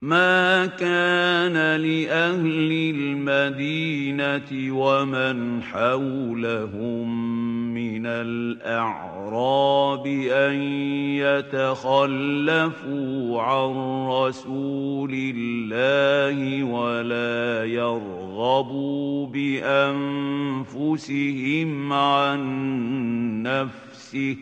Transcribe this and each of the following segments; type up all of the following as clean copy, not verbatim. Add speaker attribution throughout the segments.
Speaker 1: مَا كَانَ لِأَهْلِ الْمَدِينَةِ وَمَنْ حَوْلَهُم مِّنَ الْأَعْرَابِ أَن يَتَخَلَّفُوا عَن رَّسُولِ اللَّهِ وَلَا يَرْغَبُوا بِأَنفُسِهِمْ عَن نَّفْسِهِ ۚ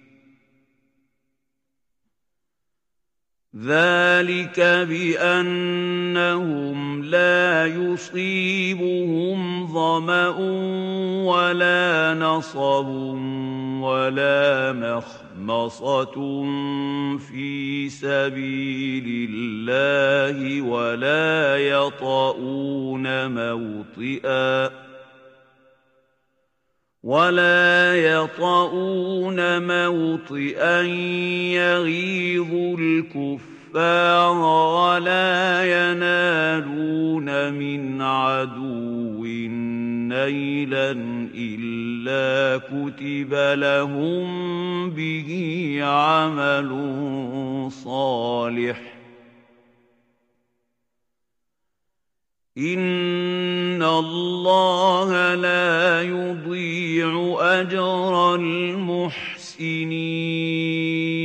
Speaker 1: ذَلِكَ بِأَنَّهُمْ لَا يُصِيبُهُمْ ظَمَأٌ وَلَا نَصَبٌ وَلَا مَخْمَصَةٌ فِي سَبِيلِ اللَّهِ ولا يطؤون موطئا يغيظ الكفار ولا ينالون من عدو نيلا إلا كتب لهم به عمل صالح إِنَّ اللَّهَ لَا يُضِيعُ أَجْرَ الْمُحْسِنِينَ